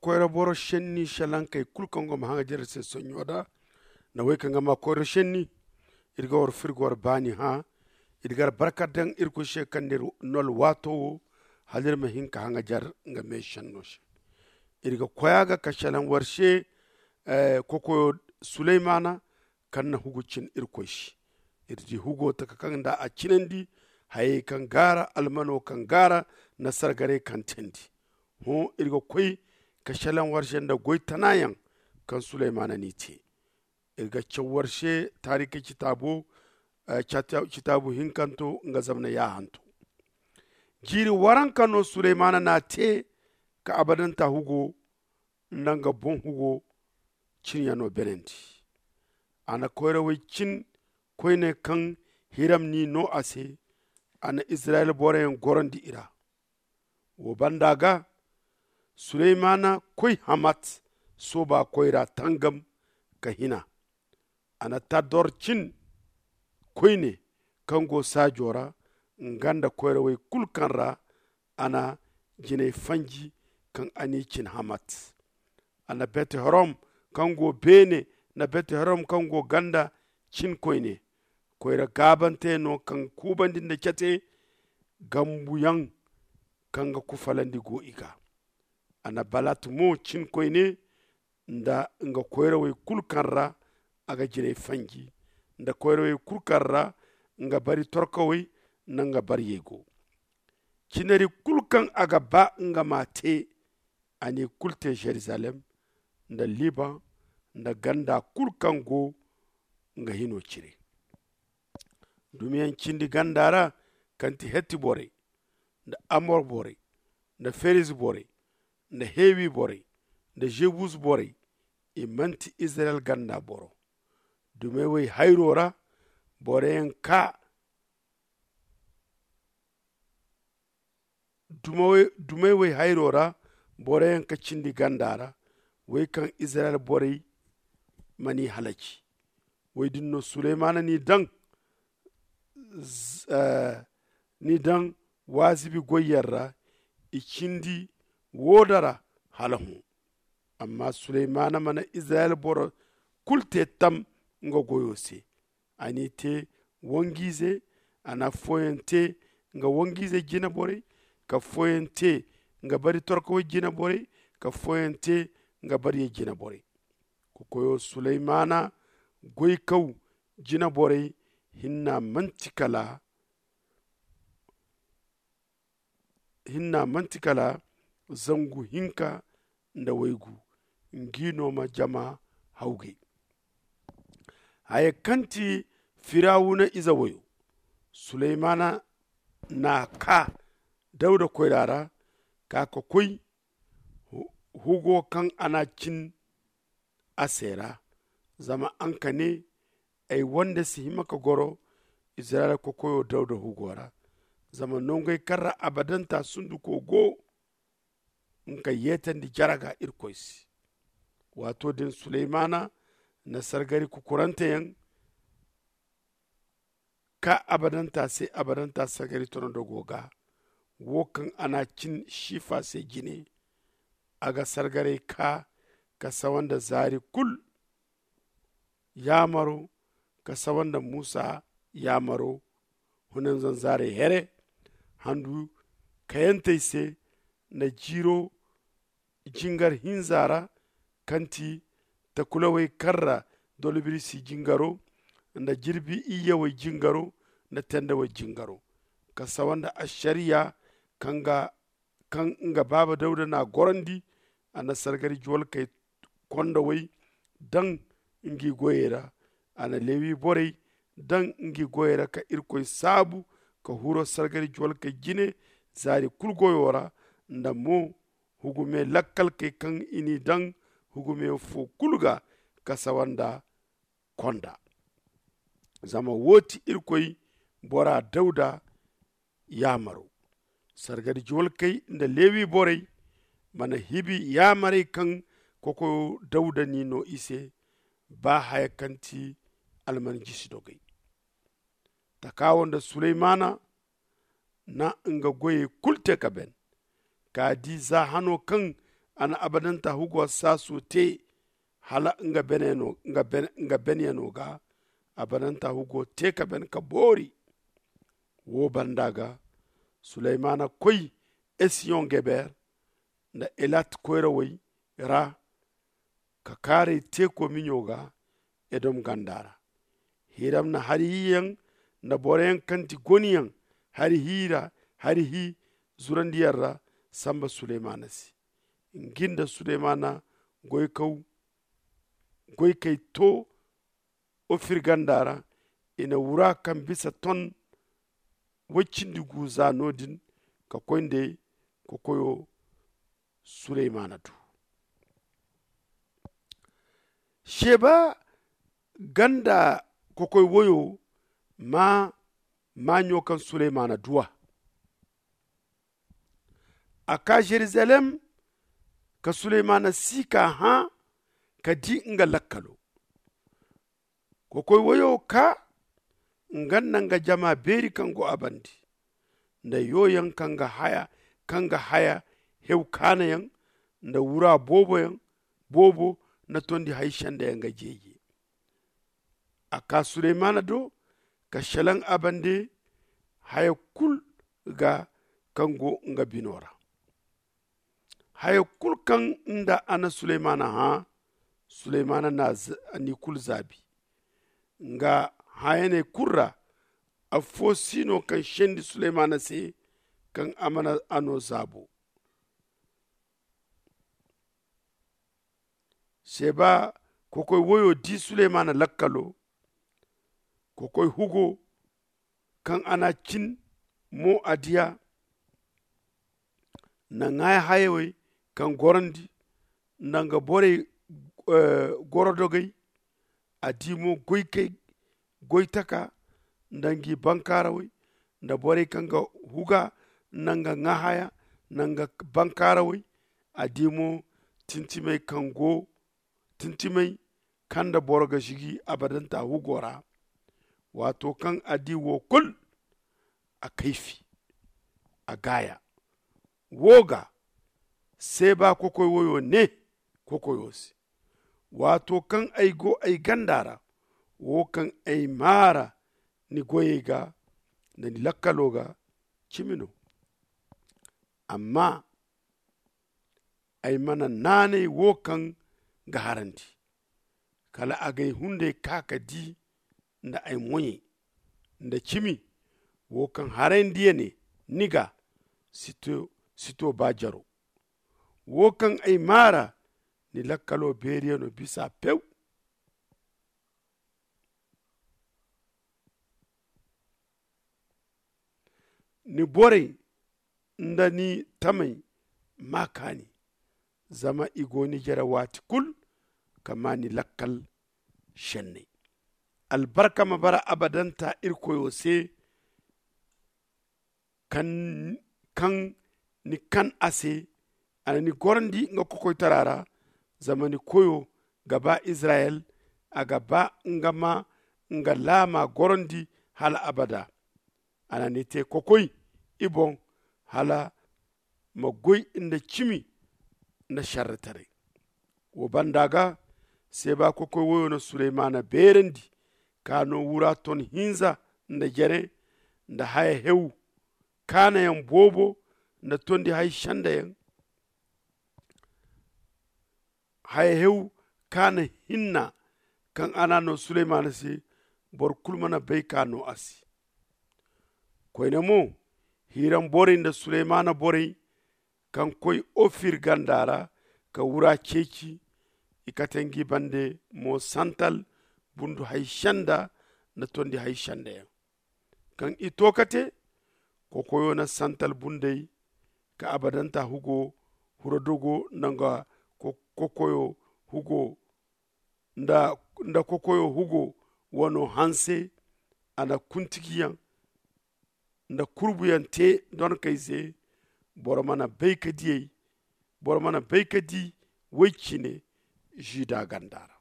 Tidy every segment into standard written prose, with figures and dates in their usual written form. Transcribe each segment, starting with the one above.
koyra boro shenni shalankai kulkongo mahanga jerse sonyoda na wekanga ma koyra shenni irga war firgor bani ha irgar barkadan irko shekandir nol wato halir mahinka hanga jar nga me shannosh irga koyaga kashalan warshe koko Sulaimana kanna hugucin irkoshi irji hugo takakanda a cinandi haye kan gara almano kan gara na sargare kan tendi ho irga koy kashalan warshe da goy tanayan kan Sulaimana ni te irga warshe tarike kitabu hinkanto nga zamna ya hanto jiri waran kano Sulaimana na te ka abadanta hugo nanga bon hugo cinyano benendi ana koyra way cin koyne kan hiram ni no ase ana Israel boren gorondi ira wo bandaga Sulaimana koy hamat soba koyra tangam ka hina ana tador cin koyne kango sajora nganda koyra way kulkanra ana jine fanji kan ani cin hamat ana bete haram kango bene na bete haram kango ganda cin koyne koyra gabante no kan kubandi da kete gambuyan kanga kufalandi go iga ana balat mo cin koyne nda nga koyra way kulkanra aga jine fanji nda koyra way kulkanra nga bari torkawai na nga bari yego cinari kulkan aga ba nga mate ani kulte Jerusalem nda Liban nda ganda kulkan go nga hino cire dumiyan cindi gandara kanti Hetti bore nda Amor bore nda Feris bore nda Hewi bore nda Jebus bore manti Israel ganda boro dumewe hayrora boren ka dumewe hayrora boren ka cindi gandara way kan Israel bore mani halaki way dinno Sulaimana ni dan wazibi goyarra ikindi wodara halahu amma Sulaimana mana Israel boro kulte tam nga goyose ani te wongize ana foyente nga wongize jina bore ka foyente nga bari torko jina bore ka foyente nga bari jina bore koyo Sulaimana goy kaw jina bore hinna mantikala zangu hinka nda waygu ngino ma jama hauge haye kanti firawuna iza wayo Sulaimana na ka dauda koyrara ka ko koy hugo kan ana cin asera zama anka ne ay wanda si himaka goro Israel ko koyo dauda hugora zama nongay karra abadanta sundu ko go nka yetandi jaraga irkoisi wato din Sulaimana na sargari kukurante yan ka abadanta sai abadanta sargari tono dogoga wokan ana cin shifa sai gine aga sargare ka sawanda zari kul yamaro ka sawanda Musa yamaro hunan zan zare here handu kayantai se na jiro jingar hinzara kanti ta kulawai karra dolibiri si jingaro na jirbi iya wai jingaro na tenda wai jingaro ka sawanda ashariya kan nga baba dauda na gorandi ana sargari juwal kai konda wai dan ingi goyera ana lewi borei dan ingi goyera ka irkoy sabu ka huro sargari juwal kai jine zari kulgoyora nda mo hugume lakkal kai kan ini dan hugume fo kulga ka sawanda konda zama woti irkoy bora dauda yamaro sargari juwal kai nda lewi borei mana hibi yamare kan koko dauda ni no ise ba haya kanti alman jisi dogai takawon da Sulaimana na nga goye kulte kaben ka di za hano kan ana abadanta hugo sasu te hala nga beneno nga benyano ga abadanta hugo te ka ben ka bori wo bandaga Sulaimana koy Esion Geber na Elat koyrawai ra ka kare te ko minyoga edom gandara hiram na hariyan na boren kanti goniyan hari hi zurandiyarra samba Sulaimana si nginda Sulaimana goy kai to o firgandara ina wura kan bisa ton waccindi guza nodin ka koynde ko koyo Sulaimana tu sheba ganda ko koy woyo ma nyokan Sulaimana duwa aka Jerusalem ka Sulaimana sika ha ka di nga lakkalo ko koy woyo ka nganna nga jama beri kango abandi nda yoyan kanga haya hew kana yan nda wura bobo na tondi haishanda yanga jeje aka Sulaimana do ka shalan abande haya kul ga kango nga binora haya kul kan nda ana Sulaimana na ni kul zabi nga hayane kurra a fosino kan shendi Sulaimana se kan amana ano zabo seba kokoy woyo di Sulaimana lakkalo kokoy hugo kan ana cin mo adiya na ngaya hayewe kan gorandi nanga bore gorodogay adimo goytaka ndangi bankarawai nda bore kanga huga nanga ngahaya nanga bankarawai adimo tintimai kanda borga shigi abadanta hugora wato kan adi wo kul a kaifi a gaya woga sai ba kokoy woyo ne kokoyosi wato kan ai gandara wo kan ai mara ni goyega da ni lakkaloga cimino amma ai mana nane wo kan ga haranti kala agai hunde kaka di nda ai moye nda cimi wo kan harandiye ne niga sito bajaro wo kan ai mara ni lakkalo beriyano bisa pew ni bore nda ni tamai makani zama igoni jara wati kul kama ni lakkal shenne albarka mabara abadanta irkoyo se kan ni kan ase ana ni gorandi nga kokoy tarara zamani koyo gaba Israel a gaba nga lama gorandi hala abada ana ni te kokoy ibon hala magoy inda cimi na sharratare wo bandaga seba kokoy woyo na Sulaimana berendi kano wura ton hinza nda jere nda haya hew kana yan bobo nda tondi hay shanda yan haya hew kana hinna kan anano Sulaimana si bor kulmana bay kano asi koyne mo hiram bore nda Sulaimana bore kan koy ofir gandara ka wura ceci ikatengi bande mo santal bundu hay shanda na tondi hay shanda yan kan itokate kokoyo na santal bundey ka abadanta hugo huradogo nanga kokoyo hugo nda kokoyo hugo wano hanse ana kuntigiyan nda kurbuyan te don kaise boromana baykadi wekine jida gandara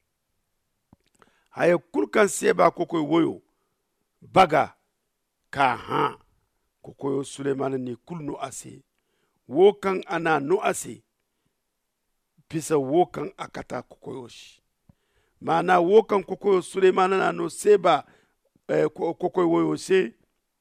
haya kulkan seba kokoy woyo baga ka ha kokoyo Sulaimana ni kul no ase wo kan ana no ase bisa wokan akata kokoyoshi mana wokan kokoyo Suleimana na no seba kokoyo woyo se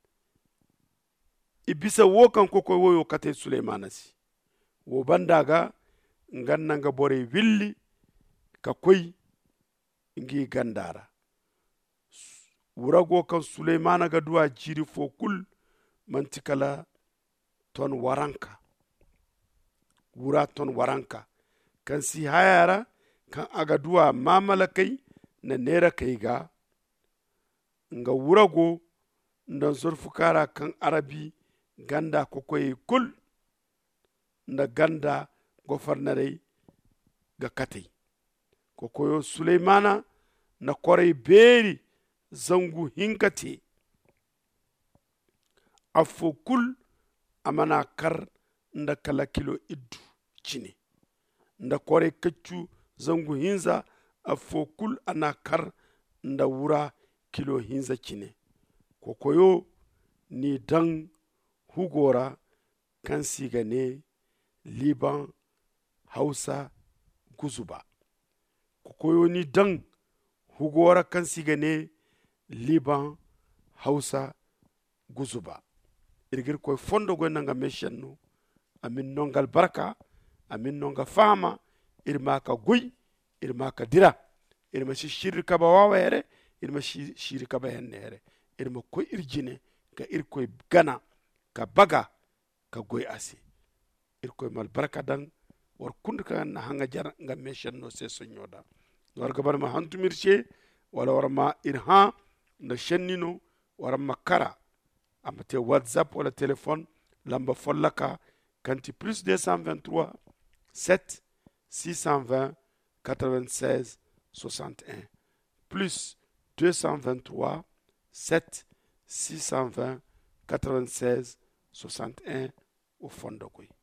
ibisa wokan kokoyo woyo kate Suleimana si wo bandaga ngannanga bore willi ka koy ngi gandara wurago kan Suleimana ga duwa jiri fo kul mantikala ton waranka wura ton waranka kan si hayara kan aga duwa mamala kai na nera kai ga nga wurago ndan zorfukara kan arabi ganda kokoye kul nda ganda gofarnare ga katei kokoyo Suleimana na korey beeri zangu hinkate afo kul amana kar nda kala kilo iddu cine nda korey kaccu zangu hinza afo kul ana kar nda wura kilo hinza cine kokoyo ni dan hugora kan siga ne liban hausa guzuba kokoyo ni dan hugora kan siga ne liban hausa guzuba irgir koy fondo go nanga meshenno amin nongal barka amin nonga fama irma ka guy irma ka dira irma shiri ka ba wawere irma shiri ka ba hennere irma koy irjine ka irkoy gana ka baga ka goy asi irkoy mal barka dan war kundka na hanga jar nga meshenno se sonyoda war gabar ma hantumirce wala war ma irha na shennino war makara amate WhatsApp wala téléphone lamba follaka kanti plus 223 7 620 96 61 plus 223 7 620 96 61 au fond de